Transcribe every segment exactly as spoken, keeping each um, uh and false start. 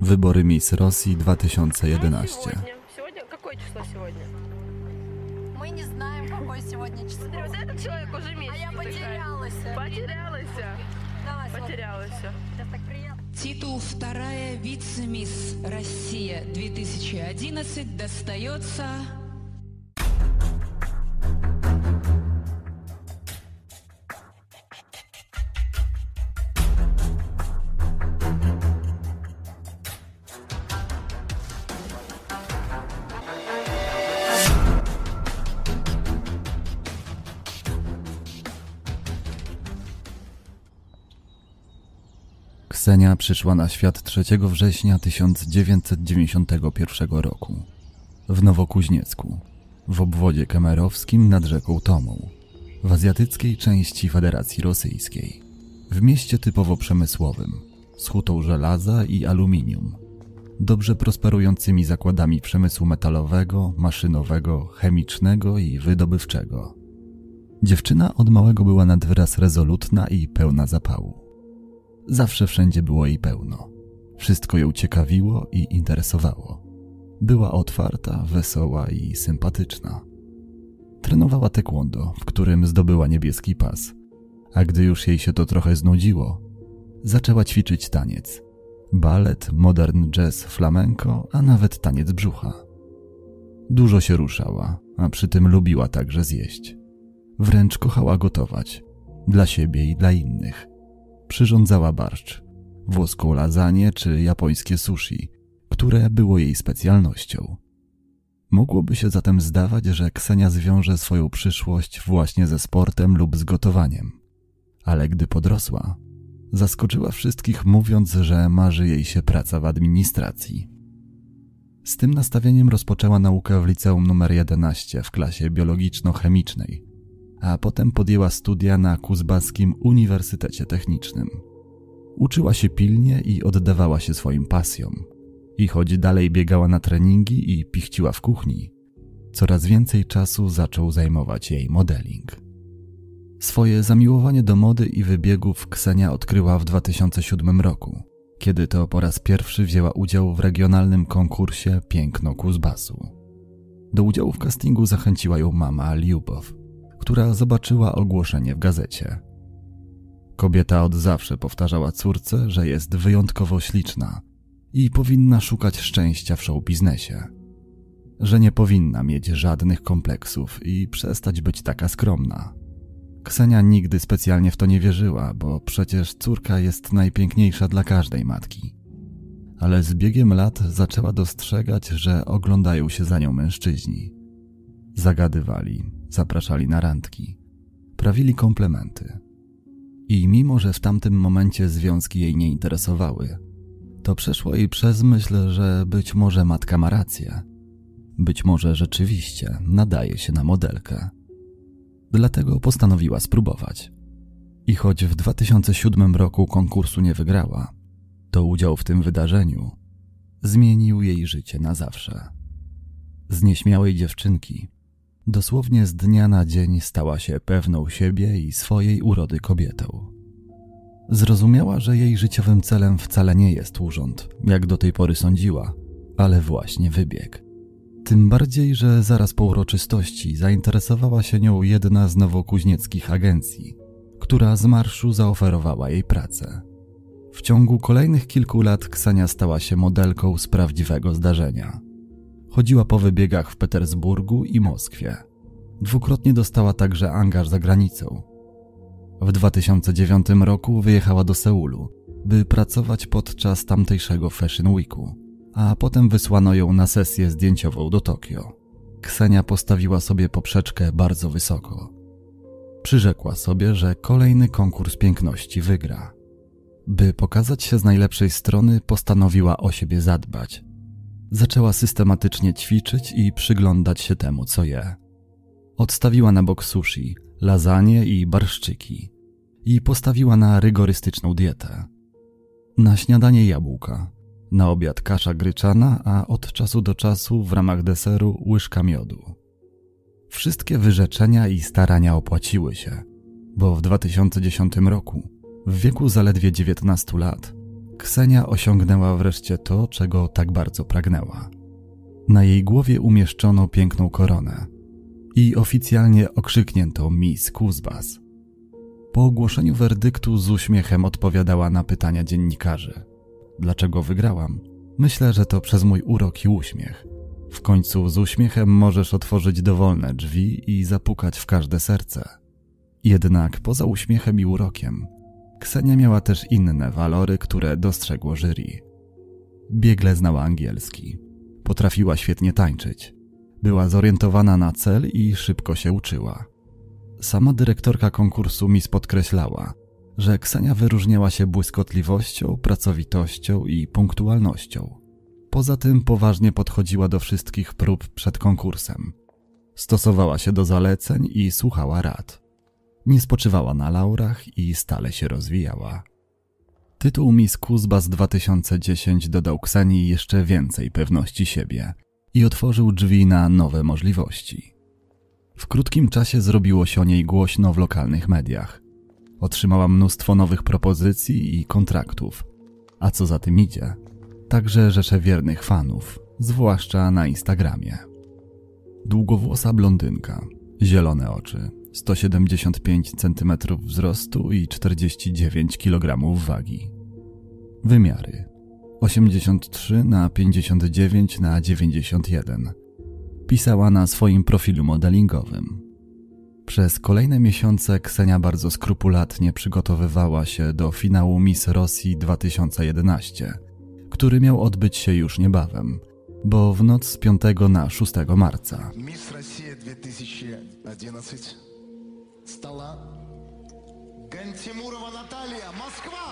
Wybory Miss Rosji dwa tysiące jedenaście. Сегодня? Какое число сегодня? Мы не знаем, какое сегодня число. Смотри, вот этот человек уже месяц. А я потерялась. Потерялась. Давай, смотри. Потерялась. Сейчас так приятно. Титул «Вторая вице-мисс Россия две тысячи одиннадцать» достается... Ksenia przyszła na świat trzeciego września tysiąc dziewięćset dziewięćdziesiątego pierwszego roku w Nowokuźniecku, w obwodzie kemerowskim nad rzeką Tomą, w azjatyckiej części Federacji Rosyjskiej, w mieście typowo przemysłowym, z hutą żelaza i aluminium, dobrze prosperującymi zakładami przemysłu metalowego, maszynowego, chemicznego i wydobywczego. Dziewczyna od małego była nad wyraz rezolutna i pełna zapału. Zawsze wszędzie było jej pełno. Wszystko ją ciekawiło i interesowało. Była otwarta, wesoła i sympatyczna. Trenowała taekwondo, w którym zdobyła niebieski pas, a gdy już jej się to trochę znudziło, zaczęła ćwiczyć taniec. Balet, modern jazz, flamenko, a nawet taniec brzucha. Dużo się ruszała, a przy tym lubiła także zjeść. Wręcz kochała gotować, dla siebie i dla innych. Przyrządzała barszcz, włoską lasagne czy japońskie sushi, które było jej specjalnością. Mogłoby się zatem zdawać, że Ksenia zwiąże swoją przyszłość właśnie ze sportem lub z gotowaniem. Ale gdy podrosła, zaskoczyła wszystkich, mówiąc, że marzy jej się praca w administracji. Z tym nastawieniem rozpoczęła naukę w liceum numer jedenaście w klasie biologiczno-chemicznej, a potem podjęła studia na Kuzbackim Uniwersytecie Technicznym. Uczyła się pilnie i oddawała się swoim pasjom. I choć dalej biegała na treningi i pichciła w kuchni, coraz więcej czasu zaczął zajmować jej modeling. Swoje zamiłowanie do mody i wybiegów Ksenia odkryła w dwa tysiące siódmym roku, kiedy to po raz pierwszy wzięła udział w regionalnym konkursie Piękno Kuzbasu. Do udziału w castingu zachęciła ją mama Liubow, która zobaczyła ogłoszenie w gazecie. Kobieta od zawsze powtarzała córce, że jest wyjątkowo śliczna i powinna szukać szczęścia w showbiznesie. Że nie powinna mieć żadnych kompleksów i przestać być taka skromna. Ksenia nigdy specjalnie w to nie wierzyła, bo przecież córka jest najpiękniejsza dla każdej matki. Ale z biegiem lat zaczęła dostrzegać, że oglądają się za nią mężczyźni. Zagadywali, zapraszali na randki, prawili komplementy. I mimo, że w tamtym momencie związki jej nie interesowały, to przeszło jej przez myśl, że być może matka ma rację. Być może rzeczywiście nadaje się na modelkę. Dlatego postanowiła spróbować. I choć w dwa tysiące siódmym roku konkursu nie wygrała, to udział w tym wydarzeniu zmienił jej życie na zawsze. Z nieśmiałej dziewczynki dosłownie z dnia na dzień stała się pewną siebie i swojej urody kobietą. Zrozumiała, że jej życiowym celem wcale nie jest urząd, jak do tej pory sądziła, ale właśnie wybieg. Tym bardziej, że zaraz po uroczystości zainteresowała się nią jedna z nowokuźnieckich agencji, która z marszu zaoferowała jej pracę. W ciągu kolejnych kilku lat Ksenia stała się modelką z prawdziwego zdarzenia. Chodziła po wybiegach w Petersburgu i Moskwie. Dwukrotnie dostała także angaż za granicą. W dwa tysiące dziewiątym roku wyjechała do Seulu, by pracować podczas tamtejszego Fashion Weeku, a potem wysłano ją na sesję zdjęciową do Tokio. Ksenia postawiła sobie poprzeczkę bardzo wysoko. Przyrzekła sobie, że kolejny konkurs piękności wygra. By pokazać się z najlepszej strony, postanowiła o siebie zadbać. Zaczęła systematycznie ćwiczyć i przyglądać się temu, co je. Odstawiła na bok sushi, lasagne i barszczyki i postawiła na rygorystyczną dietę. Na śniadanie jabłka, na obiad kasza gryczana, a od czasu do czasu w ramach deseru łyżka miodu. Wszystkie wyrzeczenia i starania opłaciły się, bo w dwa tysiące dziesiątym roku, w wieku zaledwie dziewiętnastu lat, Ksenia osiągnęła wreszcie to, czego tak bardzo pragnęła. Na jej głowie umieszczono piękną koronę i oficjalnie okrzyknięto Miss Kuzbas. Po ogłoszeniu werdyktu z uśmiechem odpowiadała na pytania dziennikarzy. Dlaczego wygrałam? Myślę, że to przez mój urok i uśmiech. W końcu z uśmiechem możesz otworzyć dowolne drzwi i zapukać w każde serce. Jednak poza uśmiechem i urokiem, Ksenia miała też inne walory, które dostrzegło jury. Biegle znała angielski. Potrafiła świetnie tańczyć. Była zorientowana na cel i szybko się uczyła. Sama dyrektorka konkursu Miss podkreślała, że Ksenia wyróżniała się błyskotliwością, pracowitością i punktualnością. Poza tym poważnie podchodziła do wszystkich prób przed konkursem. Stosowała się do zaleceń i słuchała rad. Nie spoczywała na laurach i stale się rozwijała. Tytuł Miss Kuzbas dwa tysiące dziesięć dodał Ksenii jeszcze więcej pewności siebie i otworzył drzwi na nowe możliwości. W krótkim czasie zrobiło się o niej głośno w lokalnych mediach. Otrzymała mnóstwo nowych propozycji i kontraktów, a co za tym idzie, także rzesze wiernych fanów, zwłaszcza na Instagramie. Długowłosa blondynka, zielone oczy, sto siedemdziesiąt pięć centymetrów wzrostu i czterdzieści dziewięć kilogramów wagi. Wymiary: osiemdziesiąt trzy na pięćdziesiąt dziewięć na dziewięćdziesiąt jeden. Pisała na swoim profilu modelingowym. Przez kolejne miesiące Ksenia bardzo skrupulatnie przygotowywała się do finału Miss Rosji dwa tysiące jedenaście, który miał odbyć się już niebawem, bo w noc z piątego na szóstego marca. Miss Россия dwa tysiące jedenaście stała Gentimurowa Natalia, Moskwa!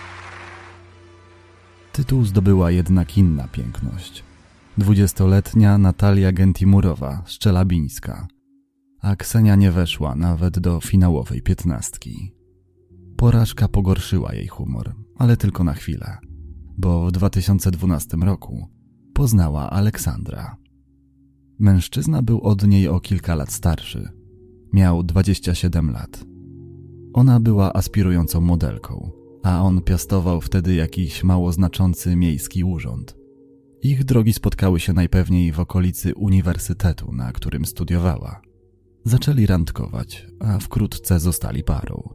Tytuł zdobyła jednak inna piękność. Dwudziestoletnia Natalia Gentimurowa z Czelabińska, a Ksenia nie weszła nawet do finałowej piętnastki. Porażka pogorszyła jej humor, ale tylko na chwilę, bo w dwa tysiące dwunastym roku poznała Aleksandra. Mężczyzna był od niej o kilka lat starszy. Miał dwadzieścia siedem lat. Ona była aspirującą modelką, a on piastował wtedy jakiś mało znaczący miejski urząd. Ich drogi spotkały się najpewniej w okolicy uniwersytetu, na którym studiowała. Zaczęli randkować, a wkrótce zostali parą.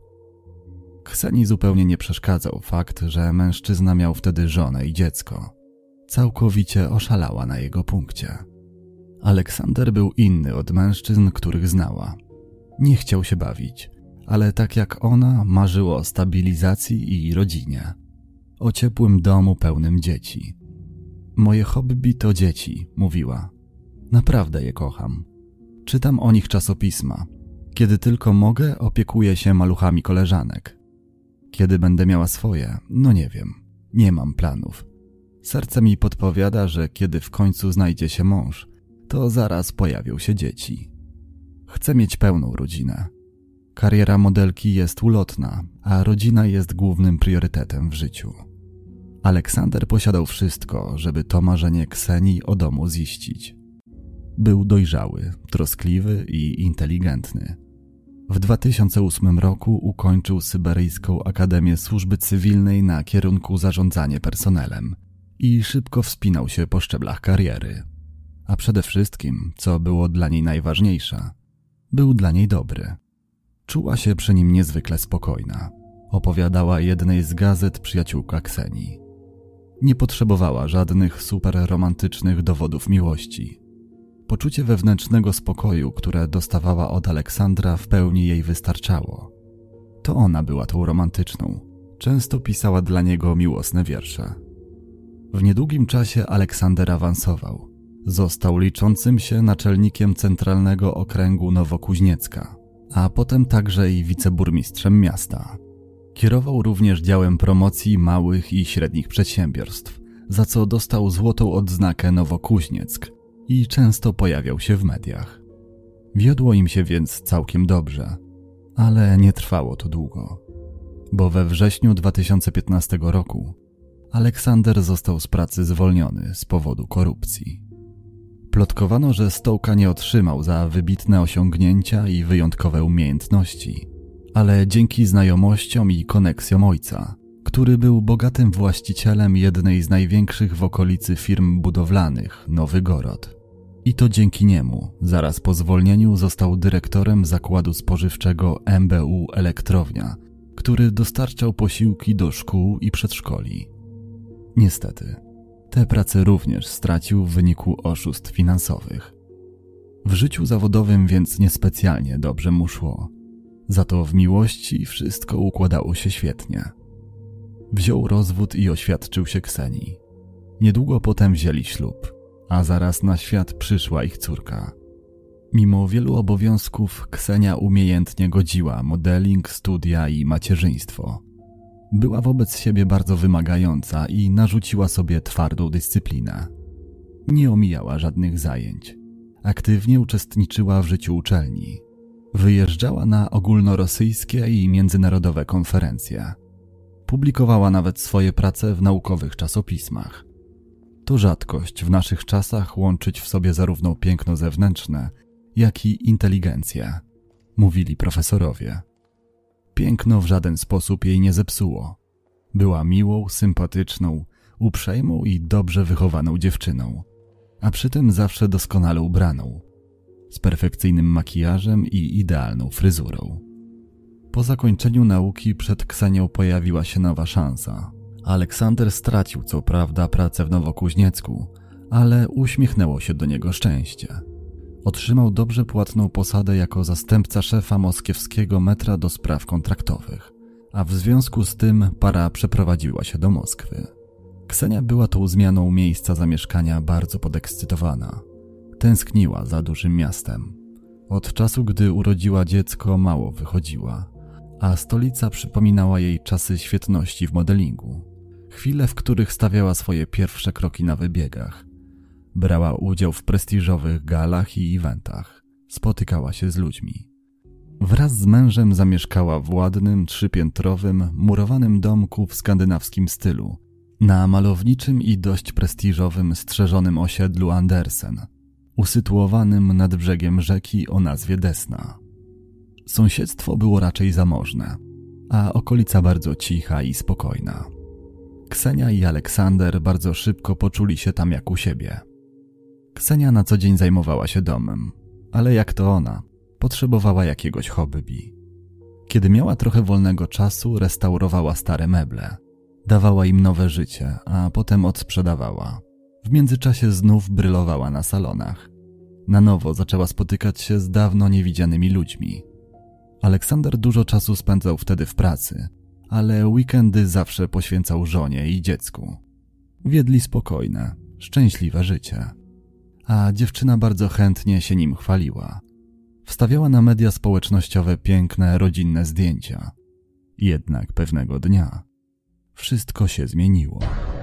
Ksenii zupełnie nie przeszkadzał fakt, że mężczyzna miał wtedy żonę i dziecko. Całkowicie oszalała na jego punkcie. Aleksander był inny od mężczyzn, których znała. Nie chciał się bawić, ale tak jak ona marzył o stabilizacji i rodzinie. O ciepłym domu pełnym dzieci. Moje hobby to dzieci, mówiła. Naprawdę je kocham. Czytam o nich czasopisma. Kiedy tylko mogę, opiekuję się maluchami koleżanek. Kiedy będę miała swoje, no nie wiem. Nie mam planów. Serce mi podpowiada, że kiedy w końcu znajdzie się mąż, to zaraz pojawią się dzieci. Chcę mieć pełną rodzinę. Kariera modelki jest ulotna, a rodzina jest głównym priorytetem w życiu. Aleksander posiadał wszystko, żeby to marzenie Ksenii o domu ziścić. Był dojrzały, troskliwy i inteligentny. W dwa tysiące ósmym roku ukończył Syberyjską Akademię Służby Cywilnej na kierunku zarządzanie personelem i szybko wspinał się po szczeblach kariery. A przede wszystkim, co było dla niej najważniejsze, był dla niej dobry. Czuła się przy nim niezwykle spokojna, opowiadała jednej z gazet przyjaciółka Ksenii. Nie potrzebowała żadnych superromantycznych dowodów miłości. Poczucie wewnętrznego spokoju, które dostawała od Aleksandra, w pełni jej wystarczało. To ona była tą romantyczną. Często pisała dla niego miłosne wiersze. W niedługim czasie Aleksander awansował. Został liczącym się naczelnikiem Centralnego Okręgu Nowokuźniecka, a potem także i wiceburmistrzem miasta. Kierował również działem promocji małych i średnich przedsiębiorstw, za co dostał złotą odznakę Nowokuźnieck i często pojawiał się w mediach. Wiodło im się więc całkiem dobrze, ale nie trwało to długo, bo we wrześniu dwa tysiące piętnastego roku Aleksander został z pracy zwolniony z powodu korupcji. Plotkowano, że stołka nie otrzymał za wybitne osiągnięcia i wyjątkowe umiejętności, ale dzięki znajomościom i koneksjom ojca, który był bogatym właścicielem jednej z największych w okolicy firm budowlanych, Nowygorod. I to dzięki niemu, zaraz po zwolnieniu, został dyrektorem zakładu spożywczego M B U Elektrownia, który dostarczał posiłki do szkół i przedszkoli. Niestety, tę pracę również stracił w wyniku oszustw finansowych. W życiu zawodowym więc niespecjalnie dobrze mu szło. Za to w miłości wszystko układało się świetnie. Wziął rozwód i oświadczył się Ksenii. Niedługo potem wzięli ślub, a zaraz na świat przyszła ich córka. Mimo wielu obowiązków Ksenia umiejętnie godziła modeling, studia i macierzyństwo. Była wobec siebie bardzo wymagająca i narzuciła sobie twardą dyscyplinę. Nie omijała żadnych zajęć. Aktywnie uczestniczyła w życiu uczelni. Wyjeżdżała na ogólnorosyjskie i międzynarodowe konferencje. Publikowała nawet swoje prace w naukowych czasopismach. To rzadkość w naszych czasach łączyć w sobie zarówno piękno zewnętrzne, jak i inteligencję, mówili profesorowie. Piękno w żaden sposób jej nie zepsuło. Była miłą, sympatyczną, uprzejmą i dobrze wychowaną dziewczyną, a przy tym zawsze doskonale ubraną, z perfekcyjnym makijażem i idealną fryzurą. Po zakończeniu nauki przed Ksenią pojawiła się nowa szansa. Aleksander stracił co prawda pracę w Nowokuźniecku, ale uśmiechnęło się do niego szczęście. Otrzymał dobrze płatną posadę jako zastępca szefa moskiewskiego metra do spraw kontraktowych, a w związku z tym para przeprowadziła się do Moskwy. Ksenia była tą zmianą miejsca zamieszkania bardzo podekscytowana. Tęskniła za dużym miastem. Od czasu, gdy urodziła dziecko, mało wychodziła, a stolica przypominała jej czasy świetności w modelingu. Chwile, w których stawiała swoje pierwsze kroki na wybiegach. Brała udział w prestiżowych galach i eventach. Spotykała się z ludźmi. Wraz z mężem zamieszkała w ładnym, trzypiętrowym, murowanym domku w skandynawskim stylu, na malowniczym i dość prestiżowym strzeżonym osiedlu Andersen, usytuowanym nad brzegiem rzeki o nazwie Desna. Sąsiedztwo było raczej zamożne, a okolica bardzo cicha i spokojna. Ksenia i Aleksander bardzo szybko poczuli się tam jak u siebie. Ksenia na co dzień zajmowała się domem, ale jak to ona, potrzebowała jakiegoś hobby. Kiedy miała trochę wolnego czasu, restaurowała stare meble. Dawała im nowe życie, a potem odsprzedawała. W międzyczasie znów brylowała na salonach. Na nowo zaczęła spotykać się z dawno niewidzianymi ludźmi. Aleksander dużo czasu spędzał wtedy w pracy, ale weekendy zawsze poświęcał żonie i dziecku. Wiedli spokojne, szczęśliwe życie. A dziewczyna bardzo chętnie się nim chwaliła. Wstawiała na media społecznościowe piękne, rodzinne zdjęcia. Jednak pewnego dnia wszystko się zmieniło.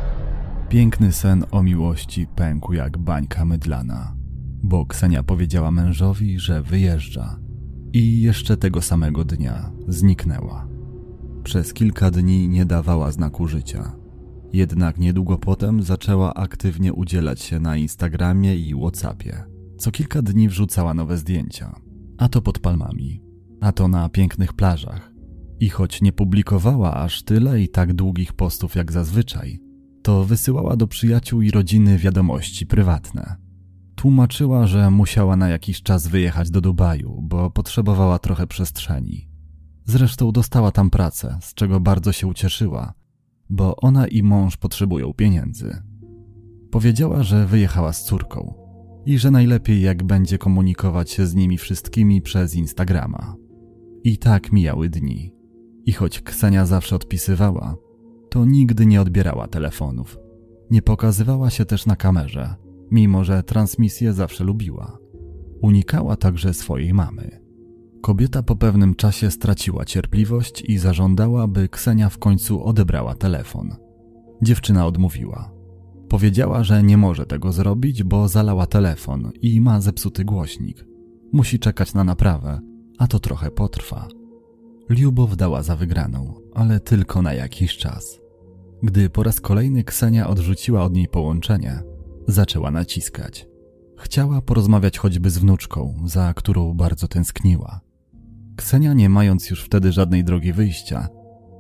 Piękny sen o miłości pękł jak bańka mydlana, bo Ksenia powiedziała mężowi, że wyjeżdża. I jeszcze tego samego dnia zniknęła. Przez kilka dni nie dawała znaku życia. Jednak niedługo potem zaczęła aktywnie udzielać się na Instagramie i WhatsAppie. Co kilka dni wrzucała nowe zdjęcia. A to pod palmami, a to na pięknych plażach. I choć nie publikowała aż tyle i tak długich postów jak zazwyczaj, to wysyłała do przyjaciół i rodziny wiadomości prywatne. Tłumaczyła, że musiała na jakiś czas wyjechać do Dubaju, bo potrzebowała trochę przestrzeni. Zresztą dostała tam pracę, z czego bardzo się ucieszyła, bo ona i mąż potrzebują pieniędzy. Powiedziała, że wyjechała z córką i że najlepiej jak będzie komunikować się z nimi wszystkimi przez Instagrama. I tak mijały dni. I choć Ksenia zawsze odpisywała, to nigdy nie odbierała telefonów. Nie pokazywała się też na kamerze, mimo że transmisję zawsze lubiła. Unikała także swojej mamy. Kobieta po pewnym czasie straciła cierpliwość i zażądała, by Ksenia w końcu odebrała telefon. Dziewczyna odmówiła. Powiedziała, że nie może tego zrobić, bo zalała telefon i ma zepsuty głośnik. Musi czekać na naprawę, a to trochę potrwa. Liubow dała za wygraną, ale tylko na jakiś czas. Gdy po raz kolejny Ksenia odrzuciła od niej połączenie, zaczęła naciskać. Chciała porozmawiać choćby z wnuczką, za którą bardzo tęskniła. Ksenia, nie mając już wtedy żadnej drogi wyjścia,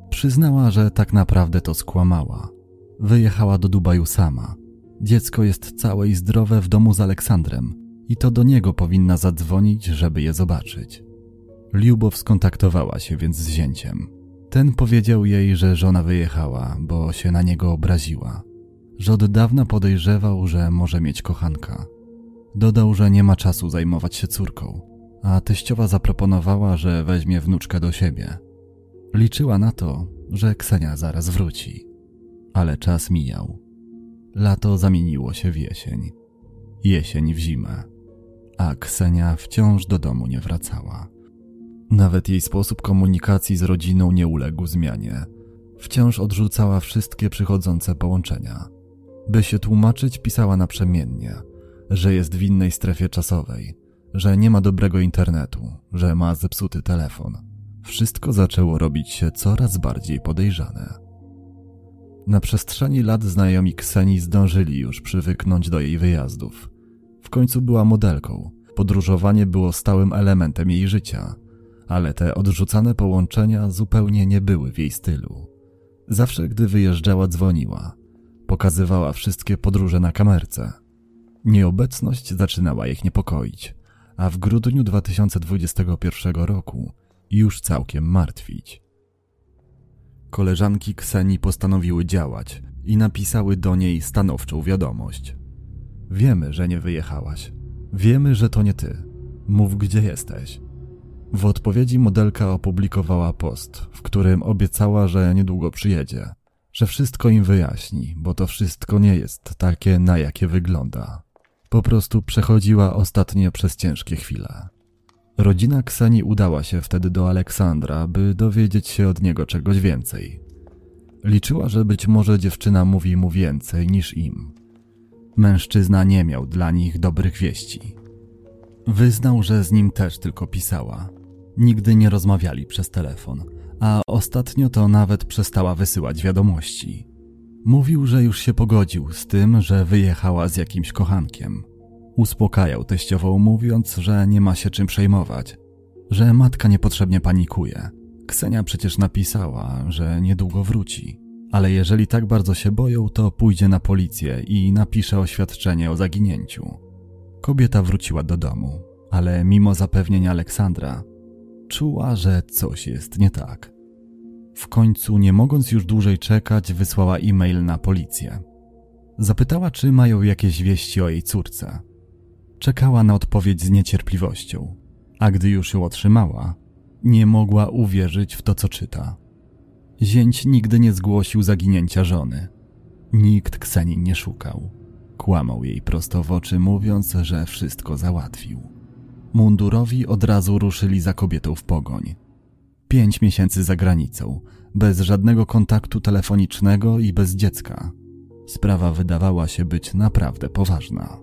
Przyznała, że tak naprawdę to skłamała. Wyjechała do Dubaju sama. Dziecko jest całe i zdrowe w domu z Aleksandrem i to do niego powinna zadzwonić, żeby je zobaczyć. Liubow skontaktowała się więc z zięciem. Ten powiedział jej, że żona wyjechała, bo się na niego obraziła. Że od dawna podejrzewał, że może mieć kochanka. Dodał, że nie ma czasu zajmować się córką, a teściowa zaproponowała, że weźmie wnuczkę do siebie. Liczyła na to, że Ksenia zaraz wróci. Ale czas mijał. Lato zamieniło się w jesień. Jesień w zimę. A Ksenia wciąż do domu nie wracała. Nawet jej sposób komunikacji z rodziną nie uległ zmianie. Wciąż odrzucała wszystkie przychodzące połączenia. By się tłumaczyć, pisała naprzemiennie, że jest w innej strefie czasowej, że nie ma dobrego internetu, że ma zepsuty telefon. Wszystko zaczęło robić się coraz bardziej podejrzane. Na przestrzeni lat znajomi Ksenii zdążyli już przywyknąć do jej wyjazdów. W końcu była modelką, podróżowanie było stałym elementem jej życia, ale te odrzucane połączenia zupełnie nie były w jej stylu. Zawsze gdy wyjeżdżała, dzwoniła. Pokazywała wszystkie podróże na kamerce. Nieobecność zaczynała ich niepokoić, a w grudniu dwa tysiące dwudziestego pierwszego roku już całkiem martwić. Koleżanki Ksenii postanowiły działać i napisały do niej stanowczą wiadomość. Wiemy, że nie wyjechałaś. Wiemy, że to nie ty. Mów, gdzie jesteś. W odpowiedzi modelka opublikowała post, w którym obiecała, że niedługo przyjedzie, że wszystko im wyjaśni, bo to wszystko nie jest takie, na jakie wygląda. Po prostu przechodziła ostatnio przez ciężkie chwile. Rodzina Ksenii udała się wtedy do Aleksandra, by dowiedzieć się od niego czegoś więcej. Liczyła, że być może dziewczyna mówi mu więcej niż im. Mężczyzna nie miał dla nich dobrych wieści. Wyznał, że z nim też tylko pisała. Nigdy nie rozmawiali przez telefon, a ostatnio to nawet przestała wysyłać wiadomości. Mówił, że już się pogodził z tym, że wyjechała z jakimś kochankiem. Uspokajał teściową, mówiąc, że nie ma się czym przejmować, że matka niepotrzebnie panikuje. Ksenia przecież napisała, że niedługo wróci, ale jeżeli tak bardzo się boją, to pójdzie na policję i napisze oświadczenie o zaginięciu. Kobieta wróciła do domu, ale mimo zapewnień Aleksandra, czuła, że coś jest nie tak. W końcu, nie mogąc już dłużej czekać, wysłała e-mail na policję. Zapytała, czy mają jakieś wieści o jej córce. Czekała na odpowiedź z niecierpliwością, a gdy już ją otrzymała, nie mogła uwierzyć w to, co czyta. Zięć nigdy nie zgłosił zaginięcia żony. Nikt Ksenii nie szukał. Kłamał jej prosto w oczy, mówiąc, że wszystko załatwił. Mundurowi od razu ruszyli za kobietą w pogoń. Pięć miesięcy za granicą, bez żadnego kontaktu telefonicznego i bez dziecka. Sprawa wydawała się być naprawdę poważna.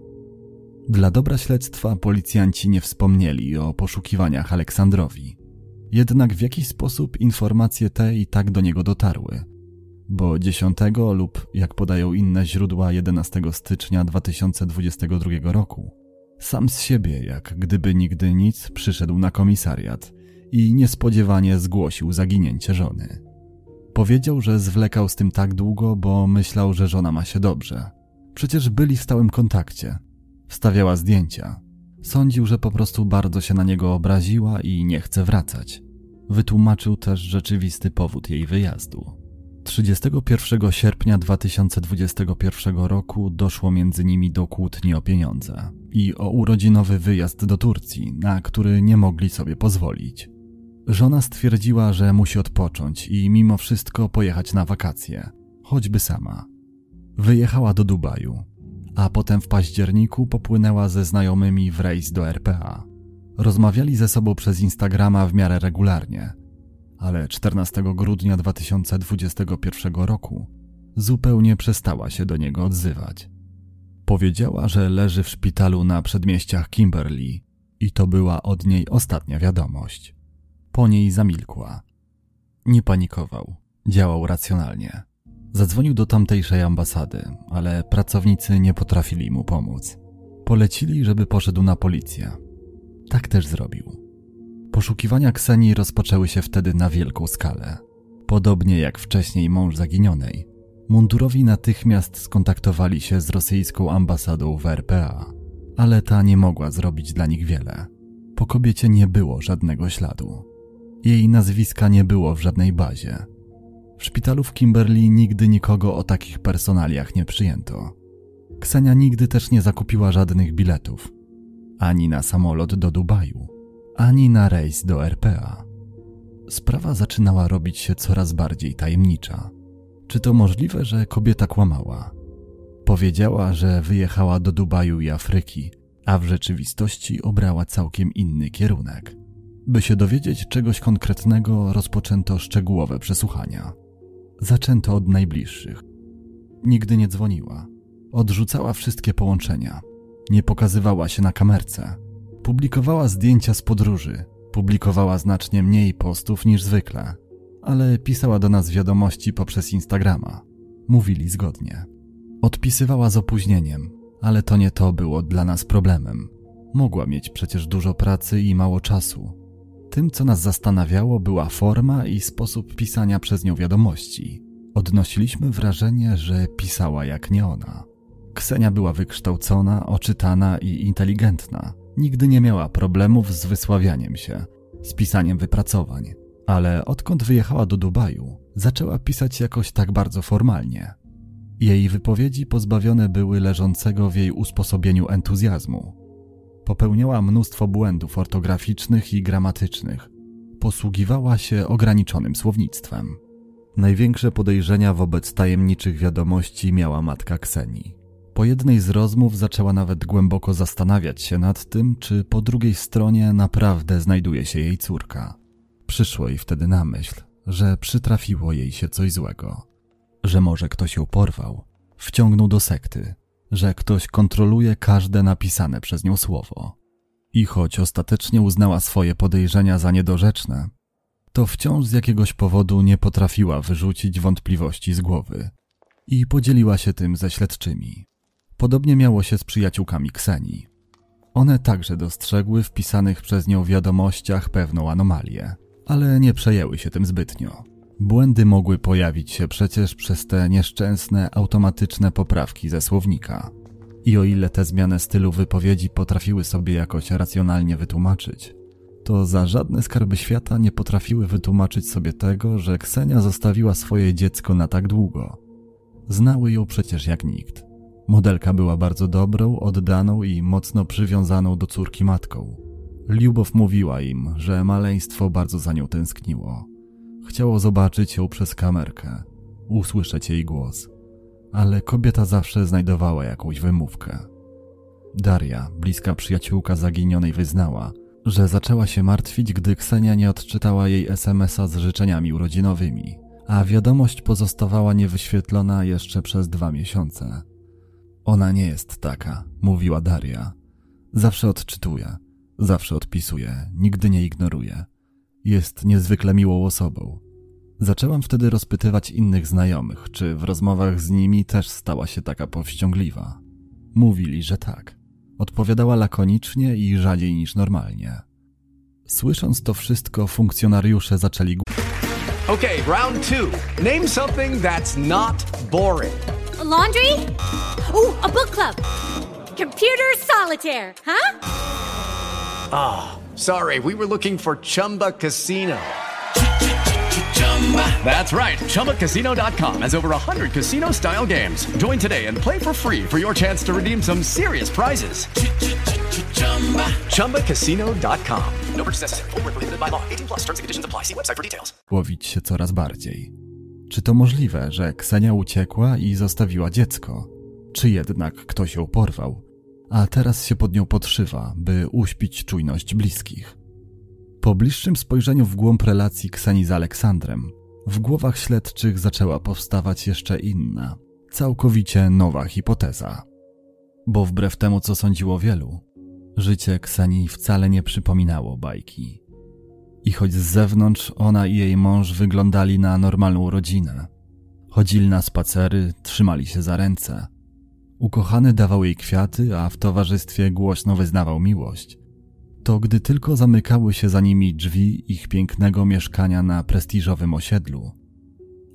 Dla dobra śledztwa policjanci nie wspomnieli o poszukiwaniach Aleksandrowi. Jednak w jakiś sposób informacje te i tak do niego dotarły, bo dziesiątego lub, jak podają inne źródła, jedenastego stycznia dwa tysiące dwudziestego drugiego roku sam z siebie, jak gdyby nigdy nic, przyszedł na komisariat i niespodziewanie zgłosił zaginięcie żony. Powiedział, że zwlekał z tym tak długo, bo myślał, że żona ma się dobrze. Przecież byli w stałym kontakcie. Wstawiała zdjęcia. Sądził, że po prostu bardzo się na niego obraziła i nie chce wracać. Wytłumaczył też rzeczywisty powód jej wyjazdu. trzydziestego pierwszego sierpnia dwa tysiące dwudziestego pierwszego roku doszło między nimi do kłótni o pieniądze i o urodzinowy wyjazd do Turcji, na który nie mogli sobie pozwolić. Żona stwierdziła, że musi odpocząć i mimo wszystko pojechać na wakacje, choćby sama. Wyjechała do Dubaju, a potem w październiku popłynęła ze znajomymi w rejs do R P A. Rozmawiali ze sobą przez Instagrama w miarę regularnie, ale czternastego grudnia dwa tysiące dwudziestego pierwszego roku zupełnie przestała się do niego odzywać. Powiedziała, że leży w szpitalu na przedmieściach Kimberley i to była od niej ostatnia wiadomość. Po niej zamilkła. Nie panikował, działał racjonalnie. Zadzwonił do tamtejszej ambasady, ale pracownicy nie potrafili mu pomóc. Polecili, żeby poszedł na policję. Tak też zrobił. Poszukiwania Ksenii rozpoczęły się wtedy na wielką skalę. Podobnie jak wcześniej mąż zaginionej, mundurowi natychmiast skontaktowali się z rosyjską ambasadą w R P A, ale ta nie mogła zrobić dla nich wiele. Po kobiecie nie było żadnego śladu. Jej nazwiska nie było w żadnej bazie. W szpitalu w Kimberley nigdy nikogo o takich personaliach nie przyjęto. Ksenia nigdy też nie zakupiła żadnych biletów. Ani na samolot do Dubaju, ani na rejs do R P A. Sprawa zaczynała robić się coraz bardziej tajemnicza. Czy to możliwe, że kobieta kłamała? Powiedziała, że wyjechała do Dubaju i Afryki, a w rzeczywistości obrała całkiem inny kierunek. By się dowiedzieć czegoś konkretnego, rozpoczęto szczegółowe przesłuchania. Zaczęto od najbliższych. Nigdy nie dzwoniła. Odrzucała wszystkie połączenia. Nie pokazywała się na kamerce. Publikowała zdjęcia z podróży. Publikowała znacznie mniej postów niż zwykle, ale pisała do nas wiadomości poprzez Instagrama. Mówili zgodnie. Odpisywała z opóźnieniem, ale to nie to było dla nas problemem. Mogła mieć przecież dużo pracy i mało czasu. Tym, co nas zastanawiało, była forma i sposób pisania przez nią wiadomości. Odnosiliśmy wrażenie, że pisała jak nie ona. Ksenia była wykształcona, oczytana i inteligentna. Nigdy nie miała problemów z wysławianiem się, z pisaniem wypracowań. Ale odkąd wyjechała do Dubaju, zaczęła pisać jakoś tak bardzo formalnie. Jej wypowiedzi pozbawione były leżącego w jej usposobieniu entuzjazmu. Popełniała mnóstwo błędów ortograficznych i gramatycznych. Posługiwała się ograniczonym słownictwem. Największe podejrzenia wobec tajemniczych wiadomości miała matka Ksenii. Po jednej z rozmów zaczęła nawet głęboko zastanawiać się nad tym, czy po drugiej stronie naprawdę znajduje się jej córka. Przyszło jej wtedy na myśl, że przytrafiło jej się coś złego. Że może ktoś ją porwał, wciągnął do sekty, że ktoś kontroluje każde napisane przez nią słowo. I choć ostatecznie uznała swoje podejrzenia za niedorzeczne, to wciąż z jakiegoś powodu nie potrafiła wyrzucić wątpliwości z głowy i podzieliła się tym ze śledczymi. Podobnie miało się z przyjaciółkami Ksenii. One także dostrzegły w pisanych przez nią wiadomościach pewną anomalię, ale nie przejęły się tym zbytnio. Błędy mogły pojawić się przecież przez te nieszczęsne, automatyczne poprawki ze słownika. I o ile tę zmianę stylu wypowiedzi potrafiły sobie jakoś racjonalnie wytłumaczyć, to za żadne skarby świata nie potrafiły wytłumaczyć sobie tego, że Ksenia zostawiła swoje dziecko na tak długo. Znały ją przecież jak nikt. Modelka była bardzo dobrą, oddaną i mocno przywiązaną do córki matką. Liubow mówiła im, że maleństwo bardzo za nią tęskniło. Chciało zobaczyć ją przez kamerkę, usłyszeć jej głos, ale kobieta zawsze znajdowała jakąś wymówkę. Daria, bliska przyjaciółka zaginionej, wyznała, że zaczęła się martwić, gdy Ksenia nie odczytała jej es em es a z życzeniami urodzinowymi, a wiadomość pozostawała niewyświetlona jeszcze przez dwa miesiące. Ona nie jest taka, mówiła Daria. Zawsze odczytuje, zawsze odpisuje, nigdy nie ignoruje. Jest niezwykle miłą osobą. Zaczęłam wtedy rozpytywać innych znajomych, czy w rozmowach z nimi też stała się taka powściągliwa. Mówili, że tak. Odpowiadała lakonicznie i rzadziej niż normalnie. Słysząc to wszystko, funkcjonariusze zaczęli... Okay, round two. Name something that's not boring. A laundry? Ooh, a book club. Computer solitaire, huh? Ah, oh, sorry, we were looking for Chumba Casino. That's right, Chumba Casino dot com has over one hundred casino-style games. Join today and play for free for your chance to redeem some serious prizes. Chumba Casino dot com. No purchase necessary. Void where prohibited by law. eighteen plus terms and conditions apply. See website for details. Łowić się coraz bardziej. Czy to możliwe, że Ksenia uciekła i zostawiła dziecko? Czy jednak ktoś ją porwał, a teraz się pod nią podszywa, by uśpić czujność bliskich? Po bliższym spojrzeniu w głąb relacji Ksenii z Aleksandrem, w głowach śledczych zaczęła powstawać jeszcze inna, całkowicie nowa hipoteza. Bo wbrew temu, co sądziło wielu, życie Ksenii wcale nie przypominało bajki. I choć z zewnątrz ona i jej mąż wyglądali na normalną rodzinę, chodzili na spacery, trzymali się za ręce, ukochany dawał jej kwiaty, a w towarzystwie głośno wyznawał miłość, to gdy tylko zamykały się za nimi drzwi ich pięknego mieszkania na prestiżowym osiedlu,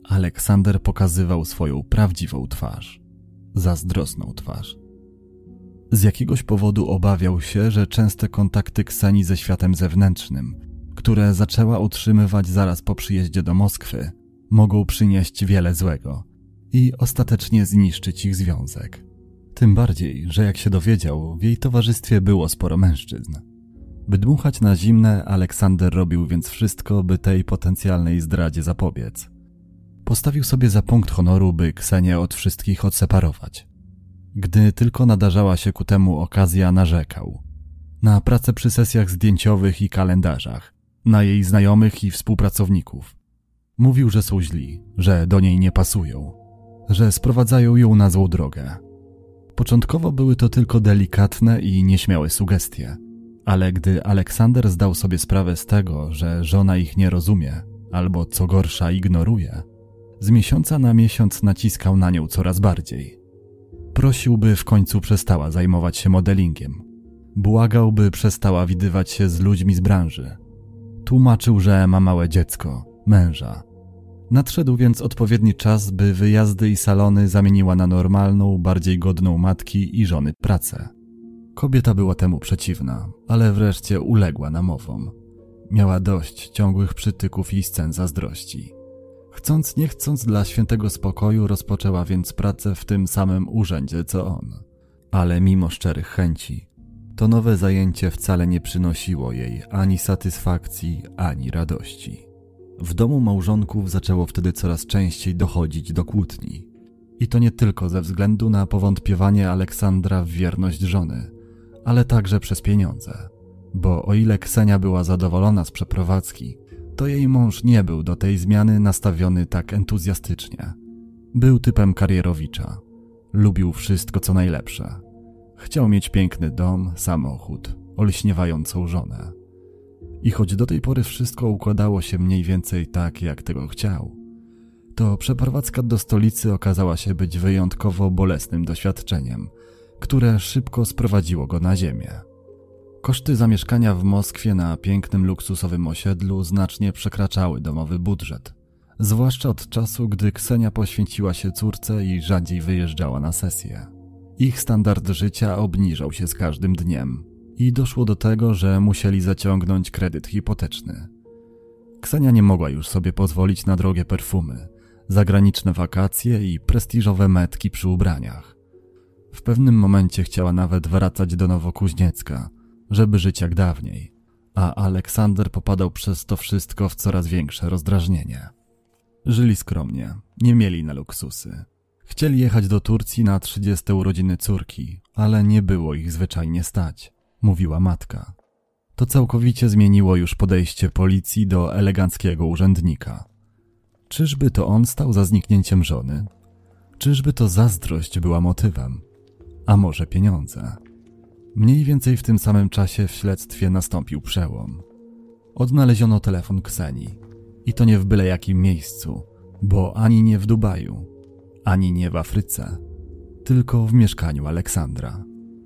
Aleksander pokazywał swoją prawdziwą twarz. Zazdrosną twarz. Z jakiegoś powodu obawiał się, że częste kontakty Ksenii ze światem zewnętrznym, które zaczęła utrzymywać zaraz po przyjeździe do Moskwy, mogą przynieść wiele złego i ostatecznie zniszczyć ich związek. Tym bardziej, że jak się dowiedział, w jej towarzystwie było sporo mężczyzn. By dmuchać na zimne, Aleksander robił więc wszystko, by tej potencjalnej zdradzie zapobiec. Postawił sobie za punkt honoru, by Ksenię od wszystkich odseparować. Gdy tylko nadarzała się ku temu okazja, narzekał. Na pracę przy sesjach zdjęciowych i kalendarzach, na jej znajomych i współpracowników. Mówił, że są źli, że do niej nie pasują, że sprowadzają ją na złą drogę. Początkowo były to tylko delikatne i nieśmiałe sugestie, ale gdy Aleksander zdał sobie sprawę z tego, że żona ich nie rozumie, albo co gorsza ignoruje, z miesiąca na miesiąc naciskał na nią coraz bardziej. Prosił, by w końcu przestała zajmować się modelingiem. Błagał, by przestała widywać się z ludźmi z branży. Tłumaczył, że ma małe dziecko, męża. Nadszedł więc odpowiedni czas, by wyjazdy i salony zamieniła na normalną, bardziej godną matki i żony pracę. Kobieta była temu przeciwna, ale wreszcie uległa namowom. Miała dość ciągłych przytyków i scen zazdrości. Chcąc nie chcąc dla świętego spokoju rozpoczęła więc pracę w tym samym urzędzie co on. Ale mimo szczerych chęci, to nowe zajęcie wcale nie przynosiło jej ani satysfakcji, ani radości. W domu małżonków zaczęło wtedy coraz częściej dochodzić do kłótni. I to nie tylko ze względu na powątpiewanie Aleksandra w wierność żony, ale także przez pieniądze. Bo o ile Ksenia była zadowolona z przeprowadzki, to jej mąż nie był do tej zmiany nastawiony tak entuzjastycznie. Był typem karierowicza. Lubił wszystko co najlepsze. Chciał mieć piękny dom, samochód, olśniewającą żonę. I choć do tej pory wszystko układało się mniej więcej tak, jak tego chciał, to przeprowadzka do stolicy okazała się być wyjątkowo bolesnym doświadczeniem, które szybko sprowadziło go na ziemię. Koszty zamieszkania w Moskwie na pięknym, luksusowym osiedlu znacznie przekraczały domowy budżet, zwłaszcza od czasu, gdy Ksenia poświęciła się córce i rzadziej wyjeżdżała na sesje. Ich standard życia obniżał się z każdym dniem i doszło do tego, że musieli zaciągnąć kredyt hipoteczny. Ksenia nie mogła już sobie pozwolić na drogie perfumy, zagraniczne wakacje i prestiżowe metki przy ubraniach. W pewnym momencie chciała nawet wracać do Nowokuźniecka, żeby żyć jak dawniej, a Aleksander popadał przez to wszystko w coraz większe rozdrażnienie. Żyli skromnie, nie mieli na luksusy. Chcieli jechać do Turcji na trzydzieste urodziny córki, ale nie było ich zwyczajnie stać, mówiła matka. To całkowicie zmieniło już podejście policji do eleganckiego urzędnika. Czyżby to on stał za zniknięciem żony? Czyżby to zazdrość była motywem? A może pieniądze? Mniej więcej w tym samym czasie w śledztwie nastąpił przełom. Odnaleziono telefon Ksenii. I to nie w byle jakim miejscu, bo ani nie w Dubaju, ani nie w Afryce, tylko w mieszkaniu Aleksandra.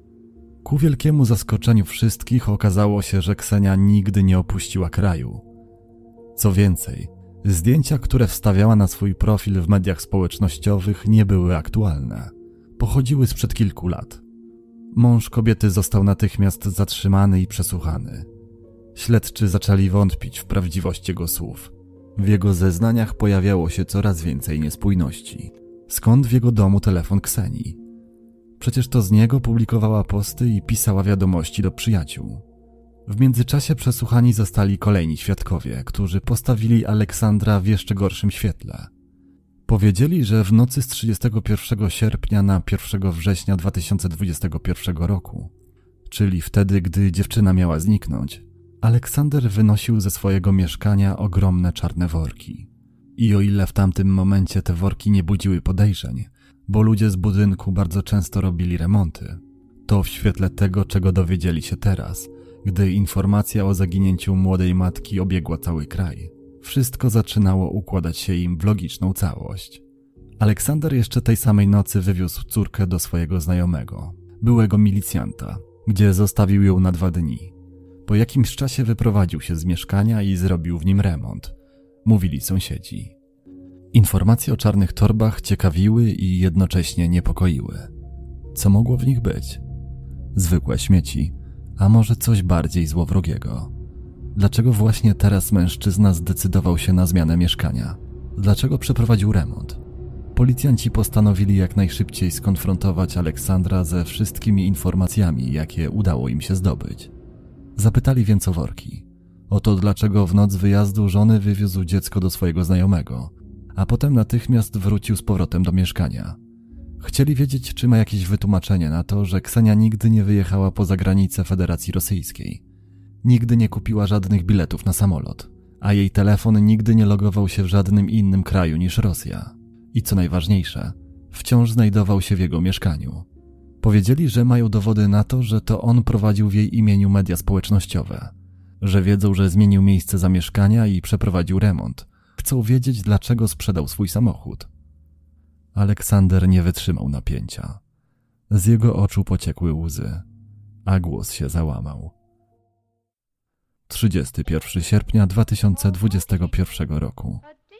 Ku wielkiemu zaskoczeniu wszystkich okazało się, że Ksenia nigdy nie opuściła kraju. Co więcej, zdjęcia, które wstawiała na swój profil w mediach społecznościowych, nie były aktualne. Pochodziły sprzed kilku lat. Mąż kobiety został natychmiast zatrzymany i przesłuchany. Śledczy zaczęli wątpić w prawdziwość jego słów. W jego zeznaniach pojawiało się coraz więcej niespójności. Skąd w jego domu telefon Ksenii? Przecież to z niego publikowała posty i pisała wiadomości do przyjaciół. W międzyczasie przesłuchani zostali kolejni świadkowie, którzy postawili Aleksandra w jeszcze gorszym świetle. Powiedzieli, że w nocy z trzydziestego pierwszego sierpnia na pierwszego września dwa tysiące dwudziestego pierwszego roku, czyli wtedy, gdy dziewczyna miała zniknąć, Aleksander wynosił ze swojego mieszkania ogromne czarne worki. I o ile w tamtym momencie te worki nie budziły podejrzeń, bo ludzie z budynku bardzo często robili remonty, to w świetle tego, czego dowiedzieli się teraz, gdy informacja o zaginięciu młodej matki obiegła cały kraj, wszystko zaczynało układać się im w logiczną całość. Aleksander jeszcze tej samej nocy wywiózł córkę do swojego znajomego, byłego milicjanta, gdzie zostawił ją na dwa dni. Po jakimś czasie wyprowadził się z mieszkania i zrobił w nim remont, mówili sąsiedzi. Informacje o czarnych torbach ciekawiły i jednocześnie niepokoiły. Co mogło w nich być? Zwykłe śmieci, a może coś bardziej złowrogiego? Dlaczego właśnie teraz mężczyzna zdecydował się na zmianę mieszkania? Dlaczego przeprowadził remont? Policjanci postanowili jak najszybciej skonfrontować Aleksandra ze wszystkimi informacjami, jakie udało im się zdobyć. Zapytali więc o worki. O to, dlaczego w noc wyjazdu żony wywiózł dziecko do swojego znajomego, a potem natychmiast wrócił z powrotem do mieszkania. Chcieli wiedzieć, czy ma jakieś wytłumaczenie na to, że Ksenia nigdy nie wyjechała poza granice Federacji Rosyjskiej. Nigdy nie kupiła żadnych biletów na samolot, a jej telefon nigdy nie logował się w żadnym innym kraju niż Rosja. I co najważniejsze, wciąż znajdował się w jego mieszkaniu. Powiedzieli, że mają dowody na to, że to on prowadził w jej imieniu media społecznościowe, że wiedzą, że zmienił miejsce zamieszkania i przeprowadził remont. Chcą wiedzieć, dlaczego sprzedał swój samochód. Aleksander nie wytrzymał napięcia. Z jego oczu pociekły łzy, a głos się załamał. trzydziestego pierwszego sierpnia dwa tysiące dwudziestego pierwszego roku.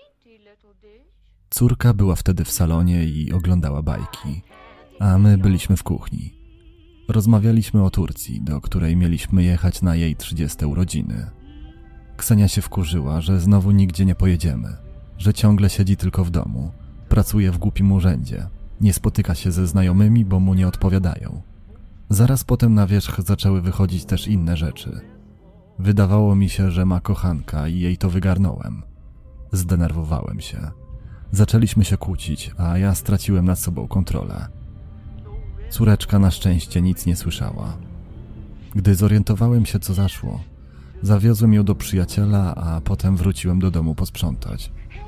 Córka była wtedy w salonie i oglądała bajki, a my byliśmy w kuchni. Rozmawialiśmy o Turcji, do której mieliśmy jechać na jej trzydzieste urodziny. Ksenia się wkurzyła, że znowu nigdzie nie pojedziemy, że ciągle siedzi tylko w domu, pracuje w głupim urzędzie, nie spotyka się ze znajomymi, bo mu nie odpowiadają. Zaraz potem na wierzch zaczęły wychodzić też inne rzeczy. Wydawało mi się, że ma kochanka i jej to wygarnąłem. Zdenerwowałem się. Zaczęliśmy się kłócić, a ja straciłem nad sobą kontrolę. Córeczka na szczęście nic nie słyszała. Gdy zorientowałem się, co zaszło, zawiozłem ją do przyjaciela, a potem wróciłem do domu posprzątać.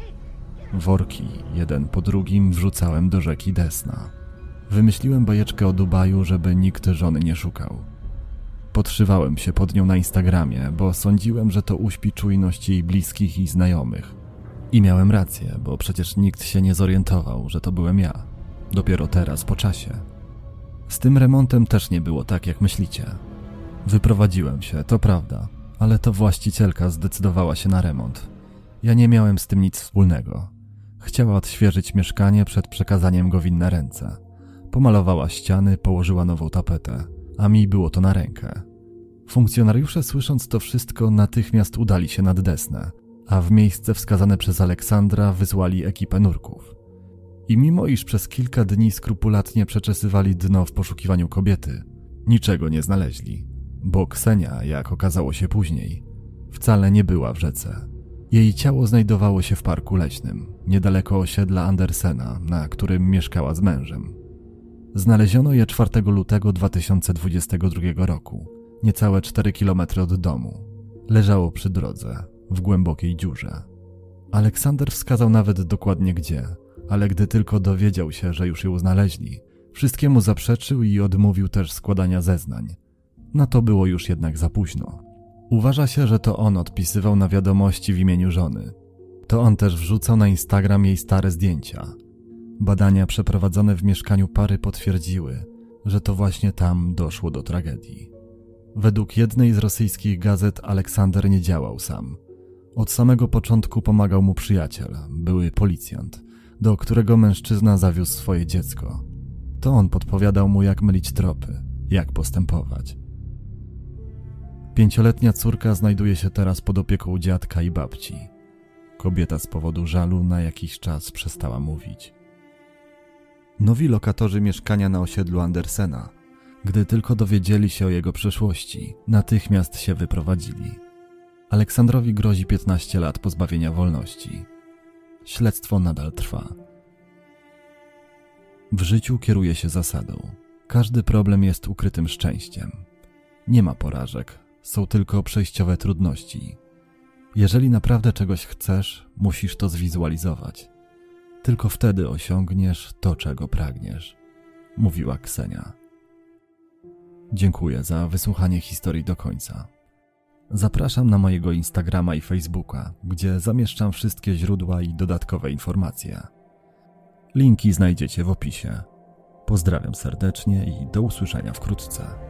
Worki, jeden po drugim, wrzucałem do rzeki Desna. Wymyśliłem bajeczkę o Dubaju, żeby nikt żony nie szukał. Podszywałem się pod nią na Instagramie, bo sądziłem, że to uśpi czujność jej bliskich i znajomych. I miałem rację, bo przecież nikt się nie zorientował, że to byłem ja. Dopiero teraz, po czasie. Z tym remontem też nie było tak, jak myślicie. Wyprowadziłem się, to prawda, ale to właścicielka zdecydowała się na remont. Ja nie miałem z tym nic wspólnego. Chciała odświeżyć mieszkanie przed przekazaniem go w inne ręce. Pomalowała ściany, położyła nową tapetę, a mi było to na rękę. Funkcjonariusze, słysząc to wszystko, natychmiast udali się nad Desnę, a w miejsce wskazane przez Aleksandra wysłali ekipę nurków. I mimo iż przez kilka dni skrupulatnie przeczesywali dno w poszukiwaniu kobiety, niczego nie znaleźli, bo Ksenia, jak okazało się później, wcale nie była w rzece. Jej ciało znajdowało się w parku leśnym, niedaleko osiedla Andersena, na którym mieszkała z mężem. Znaleziono je czwartego lutego dwa tysiące dwudziestego drugiego roku, niecałe cztery kilometry od domu. Leżało przy drodze, w głębokiej dziurze. Aleksander wskazał nawet dokładnie gdzie, ale gdy tylko dowiedział się, że już ją znaleźli, wszystkiemu zaprzeczył i odmówił też składania zeznań. Na to było już jednak za późno. Uważa się, że to on odpisywał na wiadomości w imieniu żony. To on też wrzucał na Instagram jej stare zdjęcia. Badania przeprowadzone w mieszkaniu pary potwierdziły, że to właśnie tam doszło do tragedii. Według jednej z rosyjskich gazet Aleksander nie działał sam. Od samego początku pomagał mu przyjaciel, były policjant, do którego mężczyzna zawiózł swoje dziecko. To on podpowiadał mu, jak mylić tropy, jak postępować. Pięcioletnia córka znajduje się teraz pod opieką dziadka i babci. Kobieta z powodu żalu na jakiś czas przestała mówić. Nowi lokatorzy mieszkania na osiedlu Andersena, gdy tylko dowiedzieli się o jego przeszłości, natychmiast się wyprowadzili. Aleksandrowi grozi piętnaście lat pozbawienia wolności. Śledztwo nadal trwa. W życiu kieruje się zasadą: każdy problem jest ukrytym szczęściem. Nie ma porażek, są tylko przejściowe trudności. Jeżeli naprawdę czegoś chcesz, musisz to zwizualizować. Tylko wtedy osiągniesz to, czego pragniesz, mówiła Ksenia. Dziękuję za wysłuchanie historii do końca. Zapraszam na mojego Instagrama i Facebooka, gdzie zamieszczam wszystkie źródła i dodatkowe informacje. Linki znajdziecie w opisie. Pozdrawiam serdecznie i do usłyszenia wkrótce.